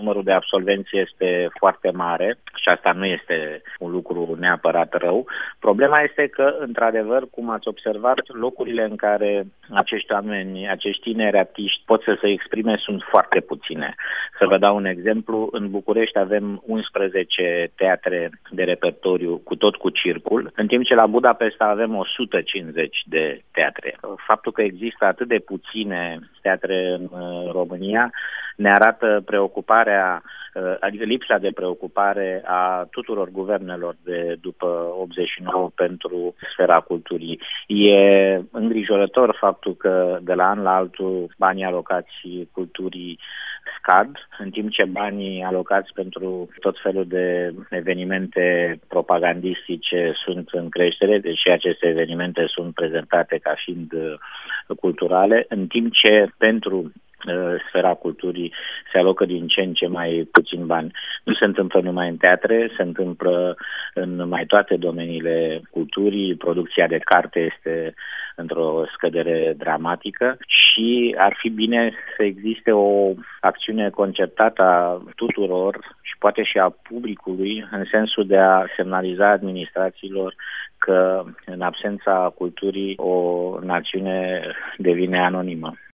numărul de absolvenți este foarte mare și asta nu este un lucru neapărat rău. Problema este că, într-adevăr, cum ați observat, locurile în care acești oameni, acești tineri artiști pot să se exprime sunt foarte puține. Să vă dau un exemplu, în București avem 11 teatre de repertoriu, cu circul, în timp ce la Budapesta avem 150 de teatre. Faptul că există atât de puține teatre în România ne arată preocuparea, adică lipsa de preocupare a tuturor guvernelor de după 89 pentru sfera culturii. E îngrijorător faptul că de la an la altul banii alocați culturii scad, în timp ce banii alocați pentru tot felul de evenimente propagandistice sunt în creștere, deși aceste evenimente sunt prezentate ca fiind culturale, în timp ce pentru sfera culturii se alocă din ce în ce mai puțin bani. Nu se întâmplă numai în teatre, se întâmplă în mai toate domeniile culturii, producția de carte este într-o scădere dramatică și ar fi bine să existe o acțiune concertată a tuturor și poate și a publicului în sensul de a semnaliza administrațiilor că în absența culturii o națiune devine anonimă.